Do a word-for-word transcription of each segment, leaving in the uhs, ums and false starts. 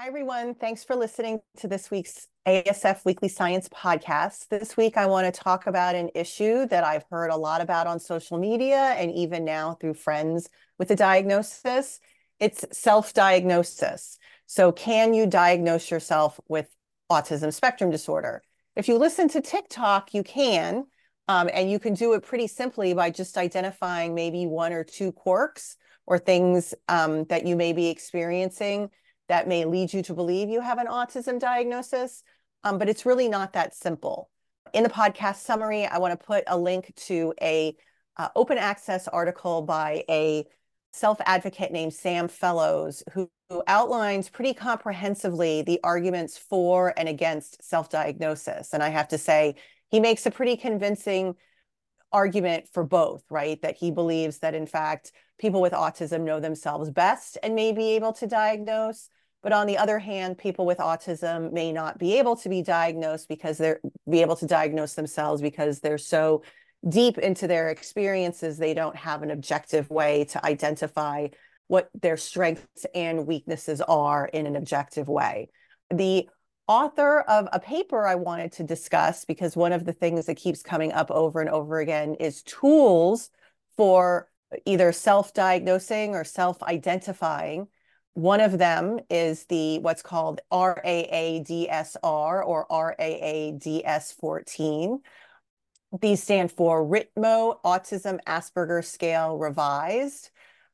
Hi, everyone. Thanks for listening to this week's A S F Weekly Science podcast. This week, I want to talk about an issue that I've heard a lot about on social media and even now through friends with a diagnosis. It's self-diagnosis. So can you diagnose yourself with autism spectrum disorder? If you listen to TikTok, you can, um, and you can do it pretty simply by just identifying maybe one or two quirks or things um, that you may be experiencing that may lead you to believe you have an autism diagnosis, um, but it's really not that simple. In the podcast summary, I want to put a link to a uh, open access article by a self-advocate named Sam Fellows, who, who outlines pretty comprehensively the arguments for and against self-diagnosis. And I have to say, he makes a pretty convincing argument for both, right? That he believes that, in fact, people with autism know themselves best and may be able to diagnose. But on the other hand, people with autism may not be able to be diagnosed because they're be able to diagnose themselves because they're so deep into their experiences, they don't have an objective way to identify what their strengths and weaknesses are in an objective way. The author of a paper I wanted to discuss, because one of the things that keeps coming up over and over again is tools for either self-diagnosing or self-identifying. One of them is the what's called R A A D S R or R A A D S fourteen. These stand for Ritmo Autism Asperger Scale Revised.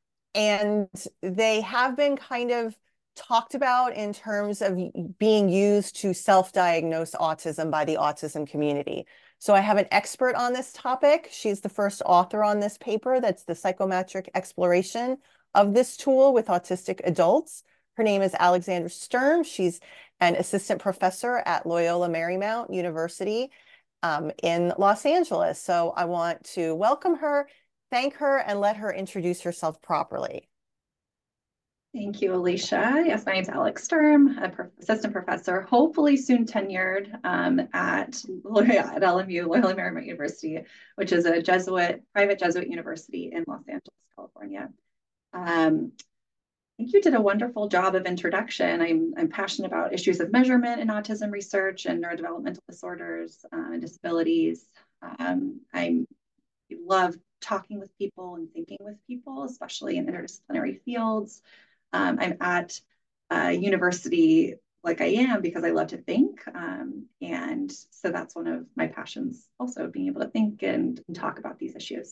And they have been kind of talked about in terms of being used to self-diagnose autism by the autism community. So I have an expert on this topic. She's the first author on this paper. That's the psychometric exploration of this tool with autistic adults. Her name is Alexandra Sturm. She's an assistant professor at Loyola Marymount University um, in Los Angeles. So I want to welcome her, thank her, and let her introduce herself properly. Thank you, Alicia. Yes, my name's Alex Sturm, a pro assistant professor, hopefully soon tenured um, at, at L M U, Loyola Marymount University, which is a Jesuit, private Jesuit university in Los Angeles, California. Um, I think you did a wonderful job of introduction. I'm, I'm passionate about issues of measurement in autism research and neurodevelopmental disorders uh, and disabilities. Um, I love talking with people and thinking with people, especially in interdisciplinary fields. Um, I'm at a university like I am because I love to think. Um, and so that's one of my passions also, being able to think and, and talk about these issues.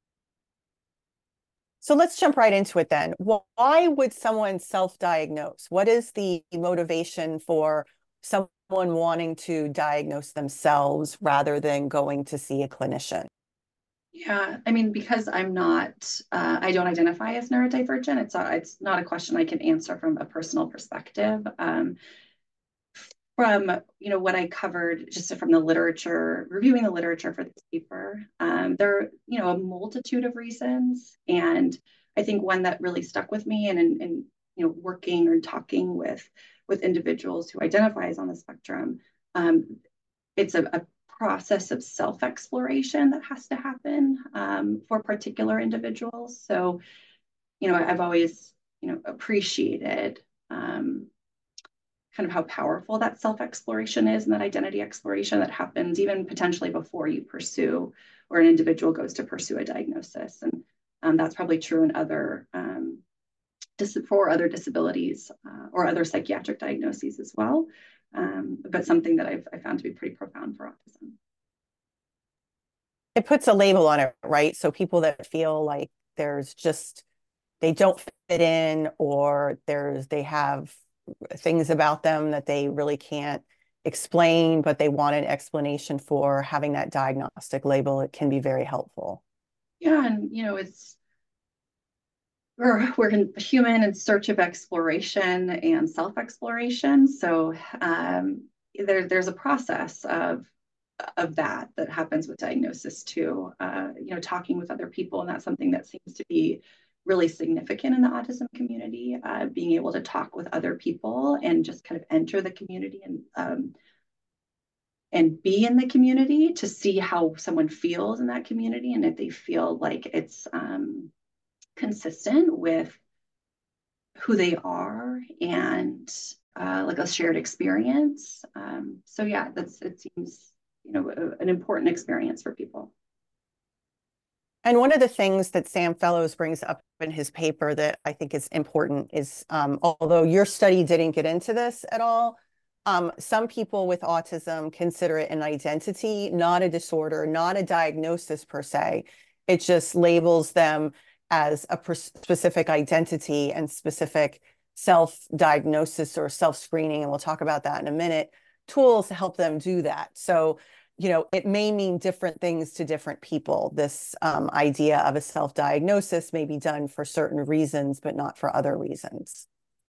So let's jump right into it then. Why would someone self-diagnose? What is the motivation for someone wanting to diagnose themselves rather than going to see a clinician? Yeah, I mean, because I'm not, uh, I don't identify as neurodivergent. It's a, it's not a question I can answer from a personal perspective. Um, from you know what I covered, just from the literature, reviewing the literature for this paper, um, there are you know a multitude of reasons, and I think one that really stuck with me, and in, in you know working or talking with with individuals who identify as on the spectrum, um, it's a, a process of self-exploration that has to happen um, for particular individuals. So, you know, I've always, you know, appreciated um, kind of how powerful that self-exploration is and that identity exploration that happens even potentially before you pursue or an individual goes to pursue a diagnosis. And um, that's probably true in other um, for other disabilities uh, or other psychiatric diagnoses as well. Um, but something that I've I found to be pretty profound for autism. It puts a label on it, right? So people that feel like there's just, they don't fit in, or there's, they have things about them that they really can't explain, but they want an explanation for, having that diagnostic label, it can be very helpful. Yeah, and you know, it's we're we're human in search of exploration and self-exploration. So um, there, there's a process of of that that happens with diagnosis too. Uh, you know, talking with other people, and that's something that seems to be really significant in the autism community. Uh, being able to talk with other people and just kind of enter the community and um, and be in the community to see how someone feels in that community, and if they feel like it's um, consistent with who they are and uh, like a shared experience. Um, so yeah, that's it seems you know a, an important experience for people. And one of the things that Sam Fellows brings up in his paper that I think is important is, um, although your study didn't get into this at all, um, some people with autism consider it an identity, not a disorder, not a diagnosis per se. It just labels them as a specific identity and specific self-diagnosis or self-screening, and we'll talk about that in a minute, tools to help them do that. So you know, it may mean different things to different people. This um, idea of a self-diagnosis may be done for certain reasons, but not for other reasons.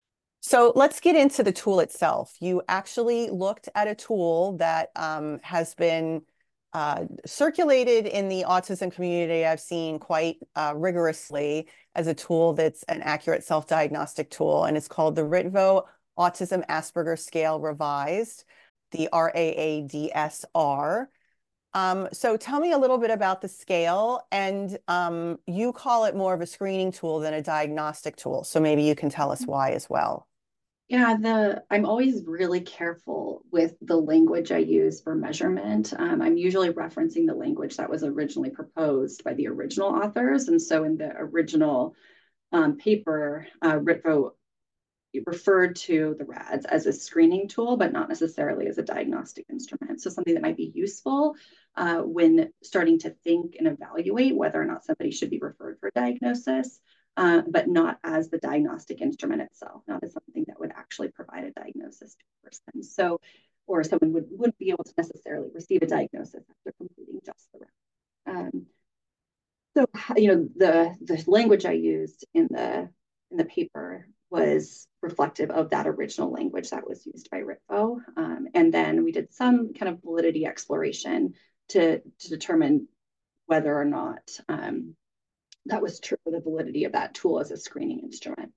So let's get into the tool itself. You actually looked at a tool that um, has been uh, circulated in the autism community, I've seen quite uh, rigorously as a tool that's an accurate self-diagnostic tool, and it's called the Ritvo Autism Asperger Scale Revised, the R A A D S R. Um, so tell me a little bit about the scale, and um, you call it more of a screening tool than a diagnostic tool. So maybe you can tell us why as well. Yeah, the I'm always really careful with the language I use for measurement. Um, I'm usually referencing the language that was originally proposed by the original authors. And so in the original um, paper, uh, Ritvo referred to the RADS as a screening tool, but not necessarily as a diagnostic instrument. So something that might be useful uh, when starting to think and evaluate whether or not somebody should be referred for diagnosis, uh, but not as the diagnostic instrument itself, not as something that would actually provide a diagnosis to a person. So, or someone would, wouldn't be able to necessarily receive a diagnosis after completing just the RADS. Um, so, you know, the the language I used in the in the paper was reflective of that original language that was used by Ritvo. Um, and then we did some kind of validity exploration to, to determine whether or not um, that was true for the validity of that tool as a screening instrument.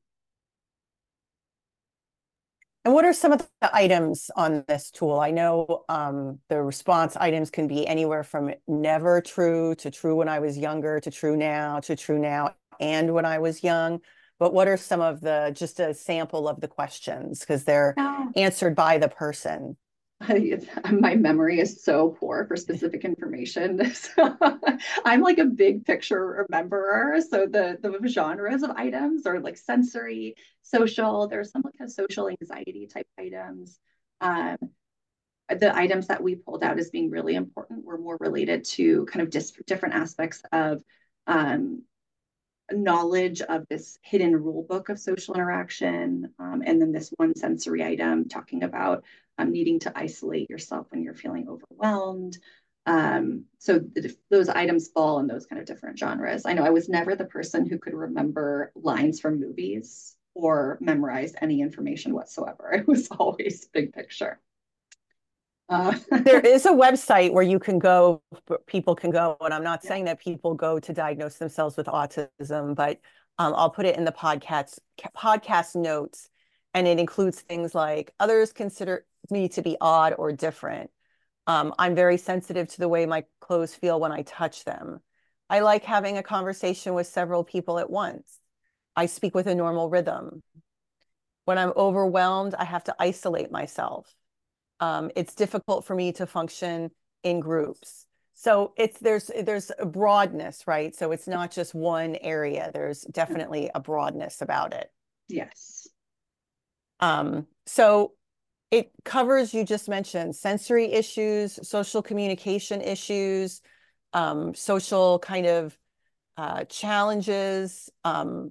And what are some of the items on this tool? I know um, the response items can be anywhere from never true to true when I was younger to true now to true now and when I was young. But what are some of the, just a sample of the questions, because they're Yeah. answered by the person? My memory is so poor for specific information. So I'm like a big picture rememberer. So the, the genres of items are like sensory, social, there's some kind of social anxiety type items. Um, the items that we pulled out as being really important were more related to kind of dis- different aspects of um, knowledge of this hidden rule book of social interaction. Um, and then this one sensory item talking about um, needing to isolate yourself when you're feeling overwhelmed. Um, so th- those items fall in those kind of different genres. I know I was never the person who could remember lines from movies or memorize any information whatsoever. It was always big picture. Uh, There is a website where you can go, people can go, and I'm not yeah. saying that people go to diagnose themselves with autism, but um, I'll put it in the podcast podcast notes, and it includes things like others consider me to be odd or different. Um, I'm very sensitive to the way my clothes feel when I touch them. I like having a conversation with several people at once. I speak with a normal rhythm. When I'm overwhelmed, I have to isolate myself. Um, it's difficult for me to function in groups. So it's there's there's a broadness, right? So it's not just one area. There's definitely a broadness about it. Yes. Um, so it covers, you just mentioned, sensory issues, social communication issues, um, social kind of uh, challenges, um,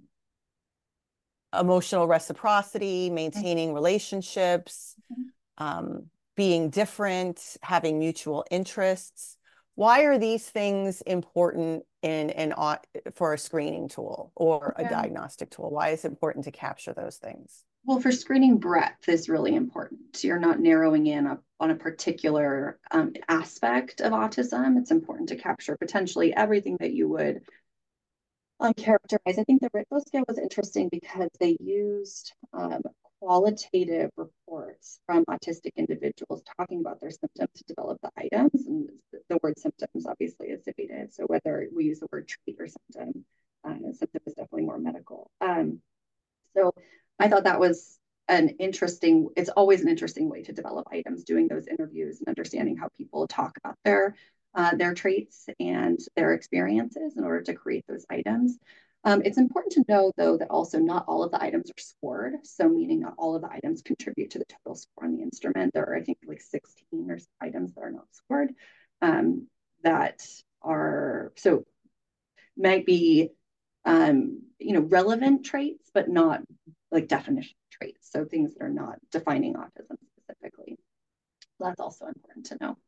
emotional reciprocity, maintaining relationships, um, being different, having mutual interests. Why are these things important in an for a screening tool or a Yeah. diagnostic tool? Why is it important to capture those things? Well, for screening, breadth is really important. You're not narrowing in a, on a particular um, aspect of autism. It's important to capture potentially everything that you would um, characterize. I think the Ritvo scale was interesting because they used um, qualitative reports from autistic individuals talking about their symptoms to develop the items. And the word symptoms obviously is debated. So whether we use the word trait or symptom, uh, symptom is definitely more medical. Um, so I thought that was an interesting, it's always an interesting way to develop items, doing those interviews and understanding how people talk about their uh, their traits and their experiences in order to create those items. Um, it's important to know, though, that also not all of the items are scored. So meaning not all of the items contribute to the total score on the instrument. There are, I think, like sixteen or so items that are not scored um, that are, so might be, um, you know, relevant traits, but not like definition traits. So things that are not defining autism specifically. So that's also important to know.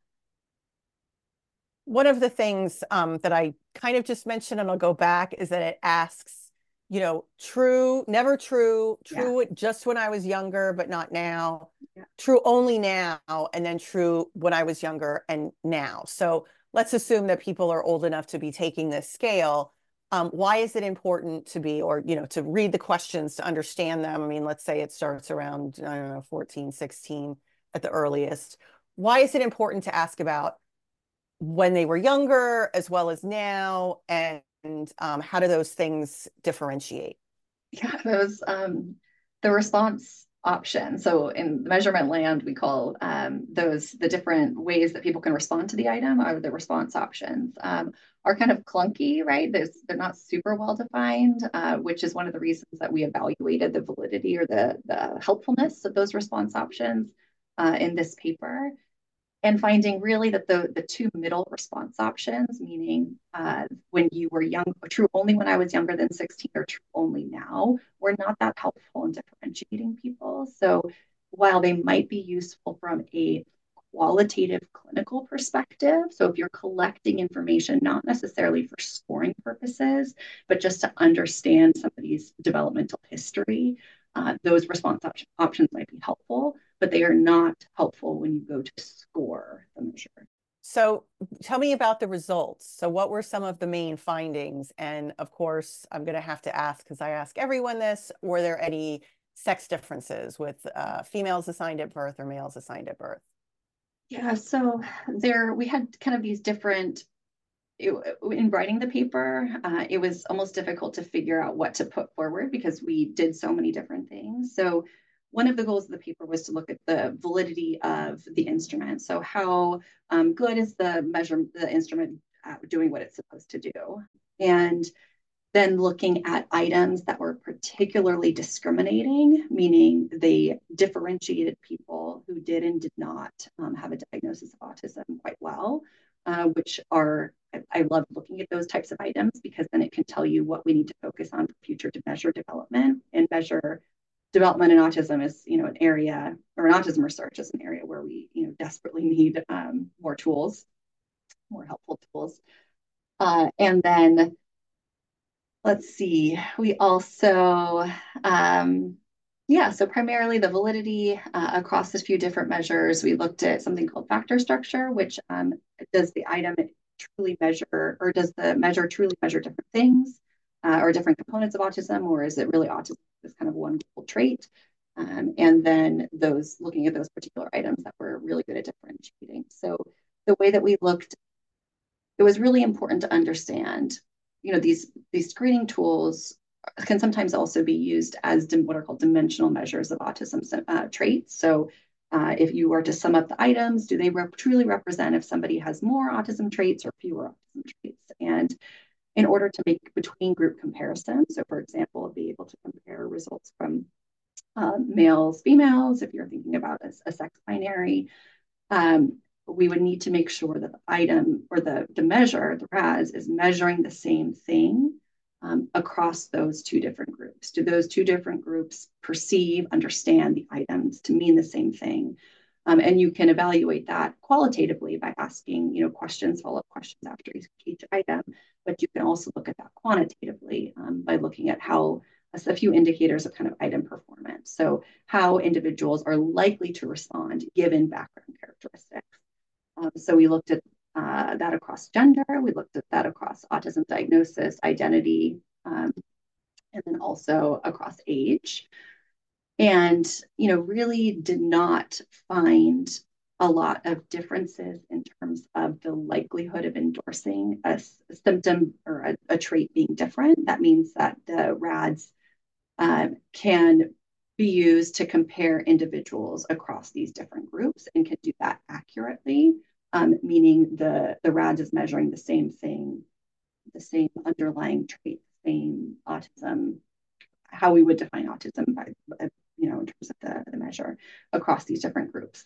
One of the things um, that I kind of just mentioned, and I'll go back, is that it asks, you know, true, never true, true Yeah. just when I was younger, but not now, Yeah. true only now, and then true when I was younger and now. So let's assume that people are old enough to be taking this scale. Um, why is it important to be, or, you know, to read the questions, to understand them? I mean, let's say it starts around, I don't know, fourteen, sixteen at the earliest. Why is it important to ask about when they were younger as well as now, and um, how do those things differentiate? Yeah, those um, the response option. So in the measurement land, we call um, those the different ways that people can respond to the item are the response options. Um, are kind of clunky, right? There's, they're not super well defined, uh, which is one of the reasons that we evaluated the validity or the, the helpfulness of those response options uh, in this paper, and finding really that the, the two middle response options, meaning uh, when you were young, true only when I was younger than sixteen or true only now, were not that helpful in differentiating people. So while they might be useful from a qualitative clinical perspective, so if you're collecting information, not necessarily for scoring purposes, but just to understand somebody's developmental history, uh, those response op- options might be helpful, but they are not helpful when you go to score the measure. So tell me about the results. So what were some of the main findings? And of course, I'm going to have to ask, because I ask everyone this, were there any sex differences with uh, females assigned at birth or males assigned at birth? Yeah, so there we had kind of these different, it, in writing the paper, uh, it was almost difficult to figure out what to put forward because we did so many different things. So one of the goals of the paper was to look at the validity of the instrument. So how um, good is the measure, the instrument uh, doing what it's supposed to do? And then looking at items that were particularly discriminating, meaning they differentiated people who did and did not um, have a diagnosis of autism quite well, uh, which are, I, I love looking at those types of items because then it can tell you what we need to focus on for future to measure development. And measure development in autism is, you know, an area, or an autism research is an area where we, you know, desperately need um, more tools, more helpful tools. Uh, and then let's see, we also, um, yeah, so primarily the validity uh, across a few different measures. We looked at something called factor structure, which um, does the item truly measure, or does the measure truly measure different things uh, or different components of autism, or is it really autism as kind of one trait? Um, and then those, looking at those particular items that were really good at differentiating. So the way that we looked, it was really important to understand, you know, these these screening tools can sometimes also be used as what are called dimensional measures of autism uh, traits. So uh, if you were to sum up the items, do they rep- truly represent if somebody has more autism traits or fewer autism traits? And in order to make between group comparisons, so for example, be able to compare results from uh, males, females, if you're thinking about a, a sex binary, um, we would need to make sure that the item or the, the measure, the R A S, is measuring the same thing um, across those two different groups. Do those two different groups perceive, understand the items to mean the same thing? Um, and you can evaluate that qualitatively by asking, you know, questions, follow-up questions after each, each item, but you can also look at that quantitatively um, by looking at how a few indicators of kind of item performance. So how individuals are likely to respond given background characteristics. Um, so we looked at uh, that across gender, we looked at that across autism diagnosis, identity, um, and then also across age. And, you know, really did not find a lot of differences in terms of the likelihood of endorsing a, a symptom or a, a trait being different. That means that the R A Ds um, can be used to compare individuals across these different groups and can do that accurately, um, meaning the, the RADS is measuring the same thing, the same underlying trait, same autism, how we would define autism by, you know, in terms of the, the measure across these different groups.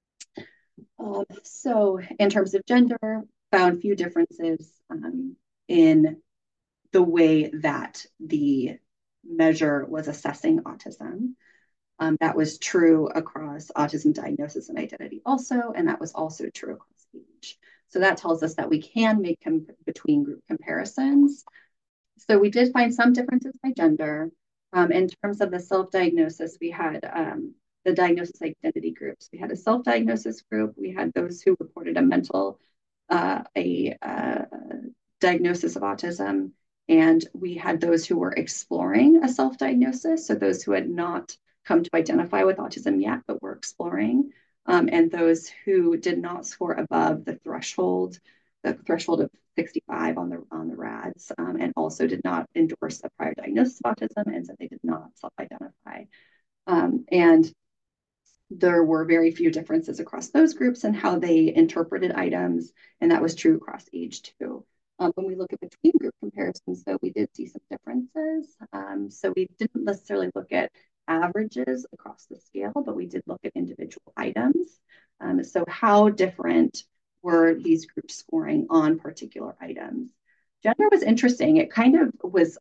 Um, so in terms of gender, found few differences um, in the way that the measure was assessing autism. Um, that was true across autism diagnosis and identity also, and that was also true across age. So that tells us that we can make com- between group comparisons. So we did find some differences by gender. Um, in terms of the self-diagnosis, we had um, the diagnosis identity groups. We had a self-diagnosis group. We had those who reported a mental, uh, a uh, diagnosis of autism, and we had those who were exploring a self-diagnosis. So those who had not come to identify with autism yet, but were exploring, um, and those who did not score above the threshold, the threshold of sixty-five on the on the RADS, um, and also did not endorse a prior diagnosis of autism and said they did not self-identify. Um, and there were very few differences across those groups and how they interpreted items, and that was true across age too. Um, when we look at between group comparisons, though, we did see some differences. Um, so we didn't necessarily look at averages across the scale, but we did look at individual items. Um, so how different were these groups scoring on particular items? Gender was interesting. It kind of was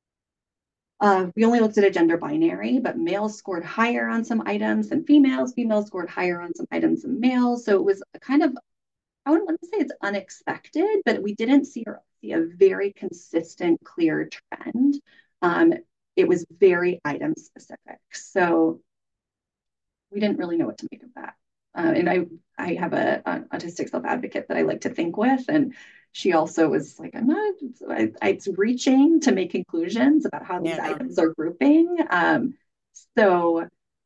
Uh, we only looked at a gender binary, but males scored higher on some items than females. Females scored higher on some items than males. So it was a kind of, I wouldn't want to say it's unexpected, but we didn't see, see a very consistent, clear trend. Um, it was very item specific. So we didn't really know what to make of that. Uh, and I, I have a, an autistic self-advocate that I like to think with, and she also was like, I'm not, I, it's reaching to make conclusions about how these Yeah. items are grouping. Um, so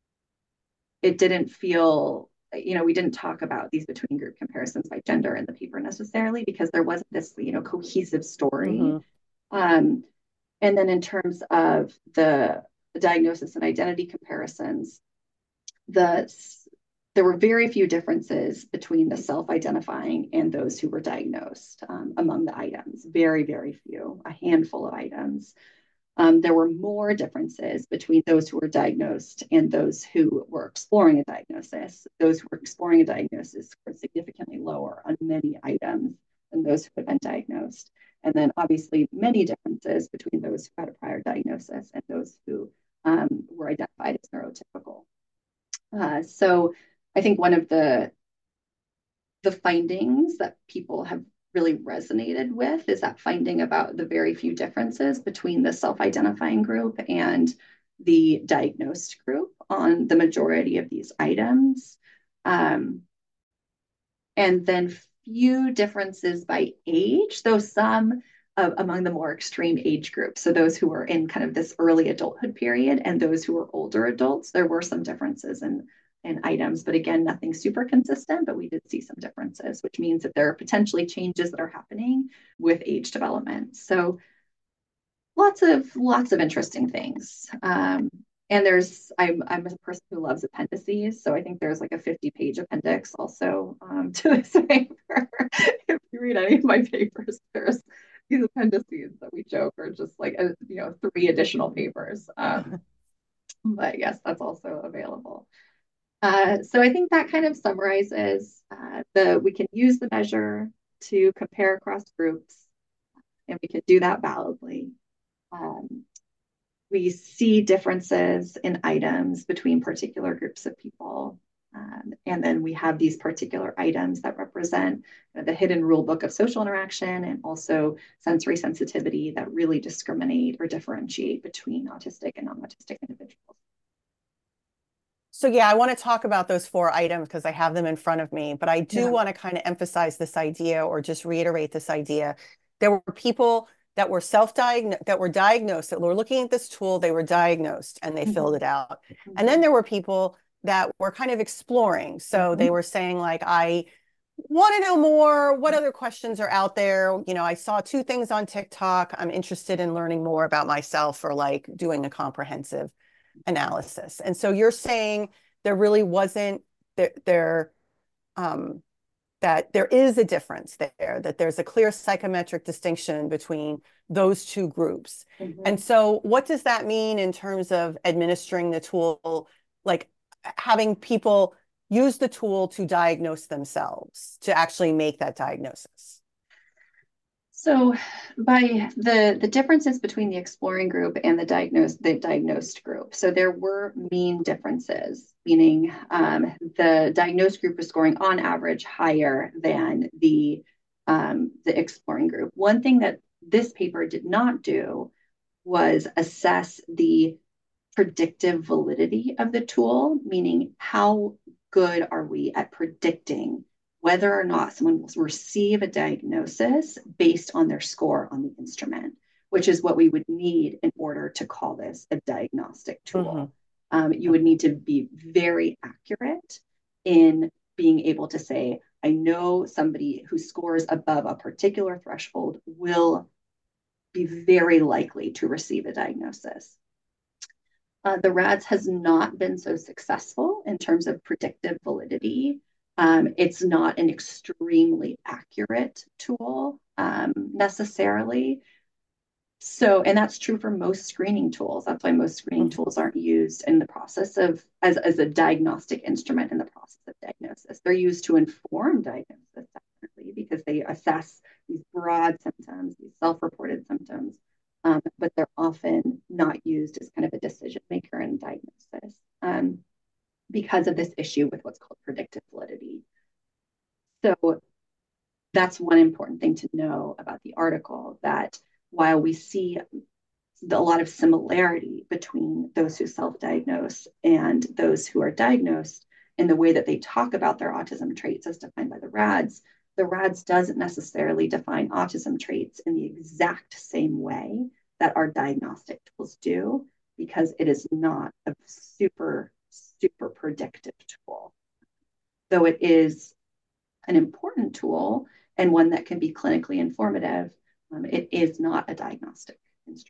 it didn't feel, you know, we didn't talk about these between group comparisons by gender in the paper necessarily because there wasn't this, you know, cohesive story. Mm-hmm. Um, and then in terms of the diagnosis and identity comparisons, the there were very few differences between the self-identifying and those who were diagnosed um, among the items. Very, very few, a handful of items. Um, there were more differences between those who were diagnosed and those who were exploring a diagnosis. Those who were exploring a diagnosis were significantly lower on many items than those who had been diagnosed. And then obviously many differences between those who had a prior diagnosis and those who um, were identified as neurotypical. Uh, so I think one of the the findings that people have really resonated with is that finding about the very few differences between the self-identifying group and the diagnosed group on the majority of these items. Um, and then few differences by age, though some uh, among the more extreme age groups. So those who were in kind of this early adulthood period and those who were older adults, there were some differences in in items, but again, nothing super consistent, but we did see some differences, which means that there are potentially changes that are happening with age development. So lots of lots of interesting things. Um, and there's I'm I'm a person who loves appendices, so I think there's like a fifty page appendix also um, to this paper. If you read any of my papers, there's these appendices that we joke are just like a, you know three additional papers. Um, but yes, that's also available. Uh, so I think that kind of summarizes uh, the we can use the measure to compare across groups, and we can do that validly. Um, we see differences in items between particular groups of people. Um, and then we have these particular items that represent you know, the hidden rule book of social interaction and also sensory sensitivity that really discriminate or differentiate between autistic and non-autistic individuals. So yeah, I want to talk about those four items because I have them in front of me, but I do Yeah. want to kind of emphasize this idea or just reiterate this idea. There were people that were self-diagnosed, that were diagnosed, that were looking at this tool, they were diagnosed and they filled it out. And then there were people that were kind of exploring. So they were saying like, I want to know more. What other questions are out there? You know, I saw two things on TikTok. I'm interested in learning more about myself or like doing a comprehensive. analysis. And so you're saying there really wasn't there, there um, that there is a difference there, that there's a clear psychometric distinction between those two groups. Mm-hmm. And so what does that mean in terms of administering the tool, like having people use the tool to diagnose themselves, to actually make that diagnosis? So by the, the differences between the exploring group and the diagnosed, the diagnosed group. So there were mean differences, meaning um, the diagnosed group was scoring on average higher than the, um, the exploring group. One thing that this paper did not do was assess the predictive validity of the tool, meaning how good are we at predicting whether or not someone will receive a diagnosis based on their score on the instrument, which is what we would need in order to call this a diagnostic tool. Mm-hmm. Um, you would need to be very accurate in being able to say, I know somebody who scores above a particular threshold will be very likely to receive a diagnosis. Uh, the RADS has not been so successful in terms of predictive validity. Um, it's not an extremely accurate tool um, necessarily. So, and that's true for most screening tools. That's why most screening tools aren't used in the process of, as, as a diagnostic instrument in the process of diagnosis. They're used to inform diagnosis, definitely, because they assess these broad symptoms, these self-reported symptoms, um, but they're often not used as kind of a decision maker in diagnosis. Um, because of this issue with what's called predictive validity. So that's one important thing to know about the article, that while we see a lot of similarity between those who self-diagnose and those who are diagnosed in the way that they talk about their autism traits as defined by the RADS, the RADS doesn't necessarily define autism traits in the exact same way that our diagnostic tools do, because it is not a super super predictive tool. Though it is an important tool and one that can be clinically informative, um, it is not a diagnostic instrument.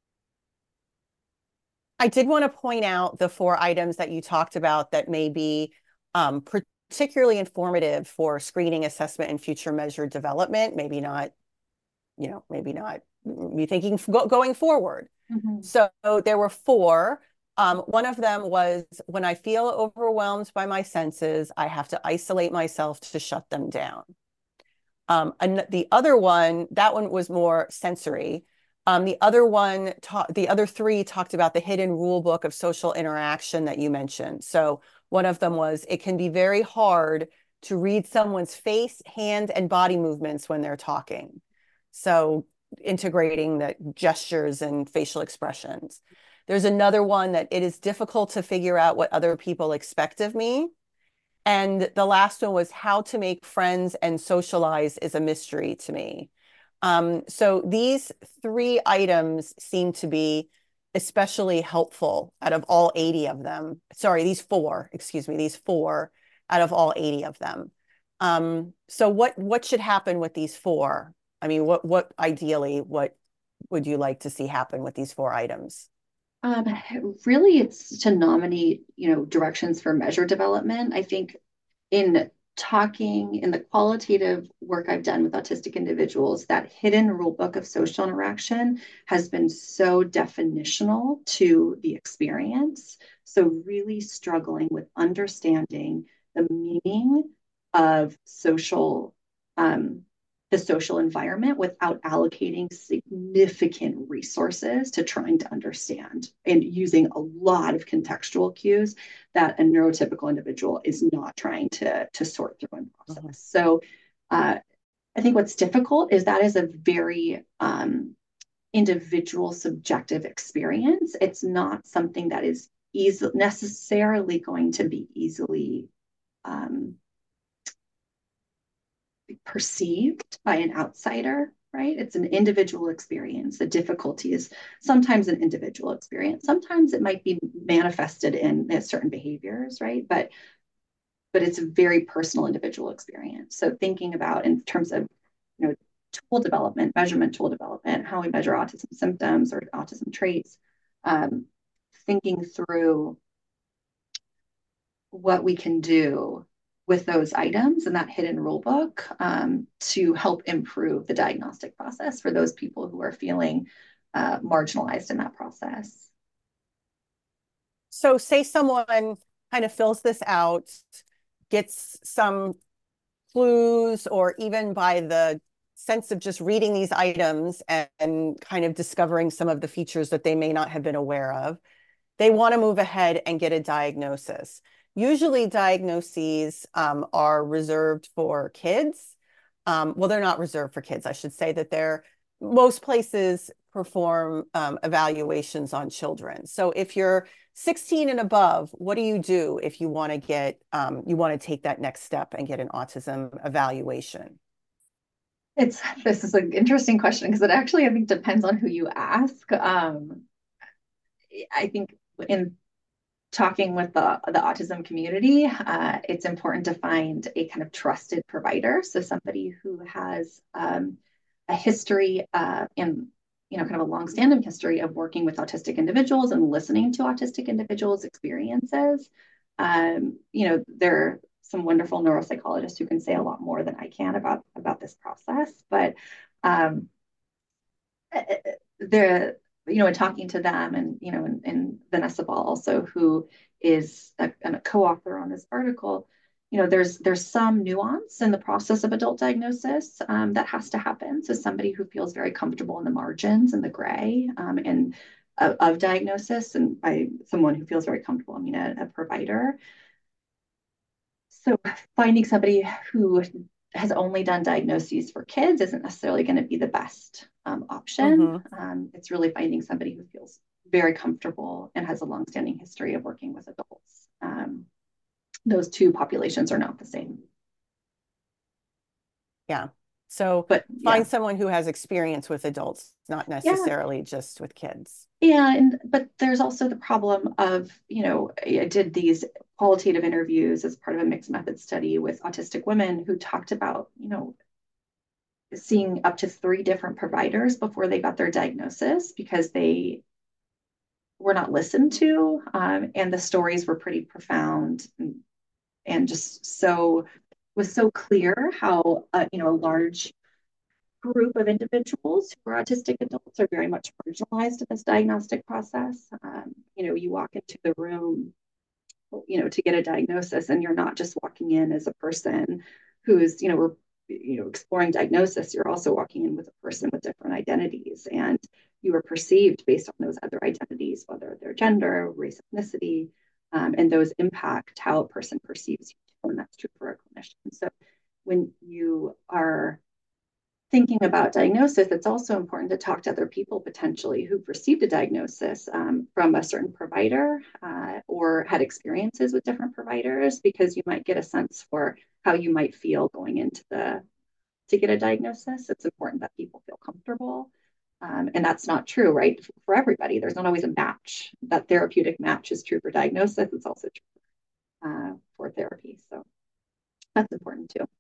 I did want to point out the four items that you talked about that may be um, particularly informative for screening, assessment, and future measure development. Maybe not, you know, maybe not be thinking go going forward. Mm-hmm. So there were four. Um, one of them was, when I feel overwhelmed by my senses, I have to isolate myself to shut them down. Um, and the other one, that one was more sensory. Um, the other one, the other three talked about the hidden rule book of social interaction that you mentioned. So one of them was, it can be very hard to read someone's face, hand, and body movements when they're talking. So integrating the gestures and facial expressions. There's another one that it is difficult to figure out what other people expect of me. And the last one was, how to make friends and socialize is a mystery to me. Um, so these three items seem to be especially helpful out of all eighty of them. Sorry, these four, excuse me, these four out of all eighty of them. Um, so what, what should happen with these four? I mean, what, what ideally, what would you like to see happen with these four items? Um, really, it's to nominate, you know, directions for measure development. I think in talking in the qualitative work I've done with autistic individuals, that hidden rule book of social interaction has been so definitional to the experience. So really struggling with understanding the meaning of social um, the social environment without allocating significant resources to trying to understand, and using a lot of contextual cues that a neurotypical individual is not trying to, to sort through and process. Mm-hmm. So uh, I think what's difficult is that is a very um, individual subjective experience. It's not something that is easy, necessarily going to be easily um, perceived by an outsider, right? It's an individual experience. The difficulty is sometimes an individual experience. Sometimes it might be manifested in certain behaviors, right? But but it's a very personal individual experience. So thinking about in terms of, you know, tool development, measurement tool development, how we measure autism symptoms or autism traits, um, thinking through what we can do with those items in that hidden rule book um, to help improve the diagnostic process for those people who are feeling uh, marginalized in that process. So say someone kind of fills this out, gets some clues, or even by the sense of just reading these items and, and kind of discovering some of the features that they may not have been aware of, they want to move ahead and get a diagnosis. Usually diagnoses um, are reserved for kids. Um, well, they're not reserved for kids. I should say that they're, most places perform um, evaluations on children. So if you're sixteen and above, what do you do if you want to get, um, you want to take that next step and get an autism evaluation? It's this is an interesting question because it actually I think depends on who you ask. Um, I think in talking with the, the autism community, uh, it's important to find a kind of trusted provider. So somebody who has um, a history uh, in, you know, kind of a longstanding history of working with autistic individuals and listening to autistic individuals' experiences. Um, you know, there are some wonderful neuropsychologists who can say a lot more than I can about, about this process, but um, the you know, in talking to them and, you know, and, and Vanessa Ball also, who is a, a co-author on this article, you know, there's there's some nuance in the process of adult diagnosis um, that has to happen. So somebody who feels very comfortable in the margins and the gray um, and of, of diagnosis, and by someone who feels very comfortable, I mean a, a provider. So finding somebody who has only done diagnoses for kids isn't necessarily going to be the best um, option. Mm-hmm. Um, it's really finding somebody who feels very comfortable and has a longstanding history of working with adults. Um, those two populations are not the same. Yeah. So But find yeah, someone who has experience with adults, not yeah, necessarily just with kids. yeah. And but there's also the problem of, you know, I did these qualitative interviews as part of a mixed method study with autistic women who talked about, you know, seeing up to three different providers before they got their diagnosis because they were not listened to. Um, and the stories were pretty profound and, and just so was so clear how uh, you know, a large group of individuals who are autistic adults are very much marginalized in this diagnostic process. Um, you know, you walk into the room, you know, to get a diagnosis, and you're not just walking in as a person who's, you know, we're, you know, exploring diagnosis. You're also walking in with a person with different identities, and you are perceived based on those other identities, whether they're gender, race, ethnicity, um, and those impact how a person perceives you. And that's true for a clinician. So when you are thinking about diagnosis, it's also important to talk to other people potentially who've received a diagnosis um, from a certain provider uh, or had experiences with different providers, because you might get a sense for how you might feel going into the to get a diagnosis. It's important that people feel comfortable. Um, and that's not true, right? For everybody, there's not always a match. That therapeutic match is true for diagnosis. It's also true uh, for therapy. So that's important too.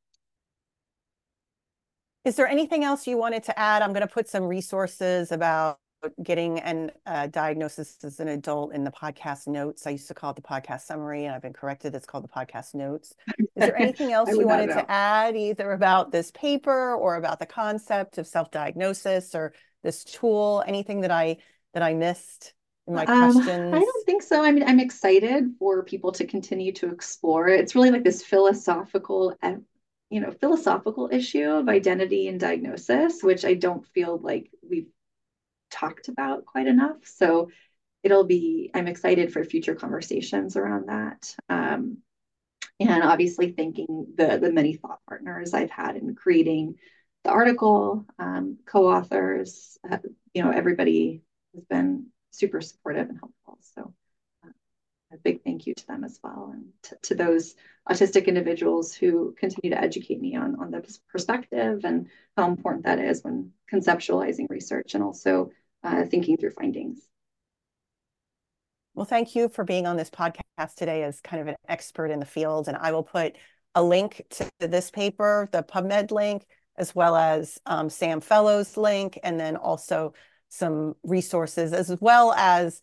Is there anything else you wanted to add? I'm going to put some resources about getting a uh, diagnosis as an adult in the podcast notes. I used to call it the podcast summary, and I've been corrected. It's called the podcast notes. Is there anything I else would you not wanted know. to add, either about this paper or about the concept of self-diagnosis or this tool? Anything that I that I missed in my Um, I questions? don't think so. I mean, I'm excited for people to continue to explore. It's really like this philosophical, you know, philosophical issue of identity and diagnosis, which I don't feel like we've talked about quite enough. So it'll be, I'm excited for future conversations around that. Um, and obviously thanking the, the many thought partners I've had in creating the article, um, co-authors, uh, you know, everybody has been super supportive and helpful. So uh, a big thank you to them as well. And to, to those autistic individuals who continue to educate me on, on the perspective and how important that is when conceptualizing research and also uh, thinking through findings. Well, thank you for being on this podcast today as kind of an expert in the field. And I will put a link to this paper, the PubMed link, as well as um, Sam Fellows' link, and then also some resources, as well as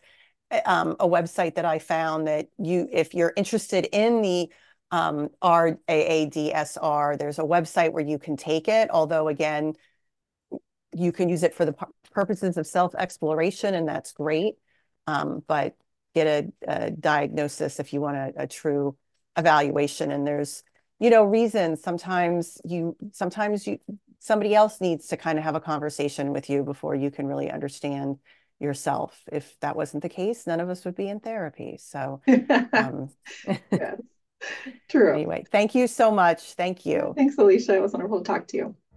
um, a website that I found that you, if you're interested in the um, R A A D S R, there's a website where you can take it. Although again, you can use it for the purposes of self-exploration, and that's great. Um, but get a, a diagnosis if you want a, a true evaluation. And there's, you know, reasons. Sometimes you, sometimes you, somebody else needs to kind of have a conversation with you before you can really understand yourself. If that wasn't the case, none of us would be in therapy. So, um, Yes, true. anyway, thank you so much. Thank you. Thanks, Alicia. It was wonderful to talk to you.